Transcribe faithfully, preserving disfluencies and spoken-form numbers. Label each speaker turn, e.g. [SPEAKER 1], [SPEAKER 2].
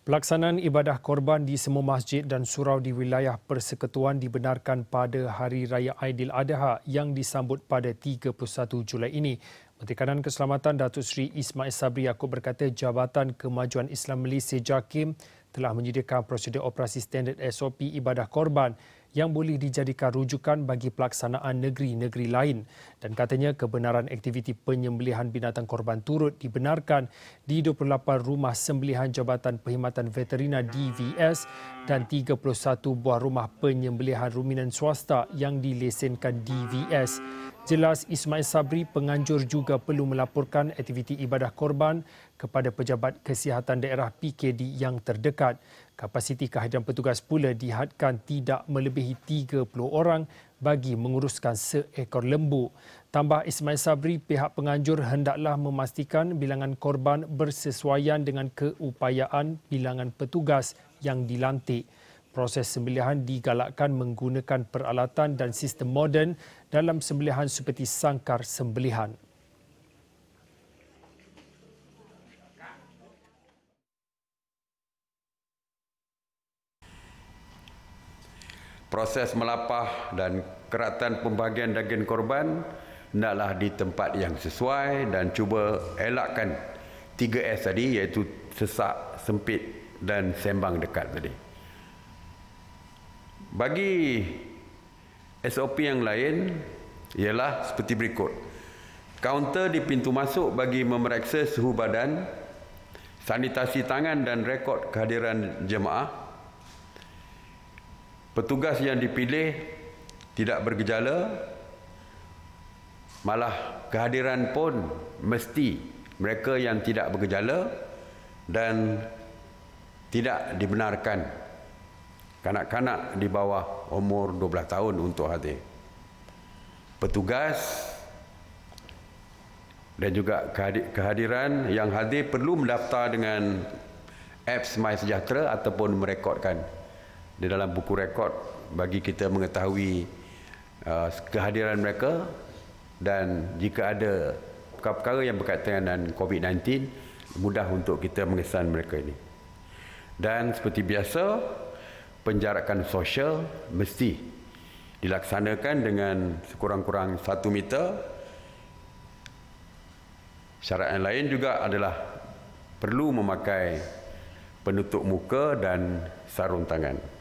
[SPEAKER 1] Pelaksanaan ibadah korban di semua masjid dan surau di wilayah Persekutuan dibenarkan pada Hari Raya Aidiladha yang disambut pada tiga puluh satu Julai ini. Menteri Kanan Keselamatan Datuk Seri Ismail Sabri Yaakob berkata Jabatan Kemajuan Islam Malaysia JAKIM telah menyediakan prosedur operasi standard S O P ibadah korban yang boleh dijadikan rujukan bagi pelaksanaan negeri-negeri lain, dan katanya kebenaran aktiviti penyembelihan binatang korban turut dibenarkan di dua puluh lapan rumah sembelihan Jabatan Perkhidmatan Veterina D V S dan tiga puluh satu buah rumah penyembelihan ruminan swasta yang dilesenkan D V S. Jelas Ismail Sabri, penganjur juga perlu melaporkan aktiviti ibadah korban kepada Pejabat Kesihatan Daerah P K D yang terdekat. Kapasiti kehadiran petugas pula dihadkan tidak melebihi tiga puluh orang bagi menguruskan seekor lembu. Tambah Ismail Sabri, pihak penganjur hendaklah memastikan bilangan korban bersesuaian dengan keupayaan bilangan petugas yang dilantik. Proses sembelihan digalakkan menggunakan peralatan dan sistem moden dalam sembelihan seperti sangkar sembelihan.
[SPEAKER 2] Proses melapah dan keratan pembahagian daging korban hendaklah di tempat yang sesuai dan cuba elakkan tiga S tadi, iaitu sesak, sempit dan sembang dekat tadi. Bagi S O P yang lain ialah seperti berikut. Kaunter di pintu masuk bagi memeriksa suhu badan, sanitasi tangan dan rekod kehadiran jemaah. Petugas yang dipilih tidak bergejala, malah kehadiran pun mesti mereka yang tidak bergejala dan tidak dibenarkan kanak-kanak di bawah umur dua belas tahun untuk hadir. Petugas dan juga kehadiran yang hadir perlu mendaftar dengan apps MySejahtera ataupun merekodkan di dalam buku rekod bagi kita mengetahui uh, kehadiran mereka, dan jika ada perkara-perkara yang berkaitan dengan COVID sembilan belas mudah untuk kita mengesan mereka ini. Dan seperti biasa, penjarakan sosial mesti dilaksanakan dengan sekurang-kurang satu meter. Syarat yang lain juga adalah perlu memakai penutup muka dan sarung tangan.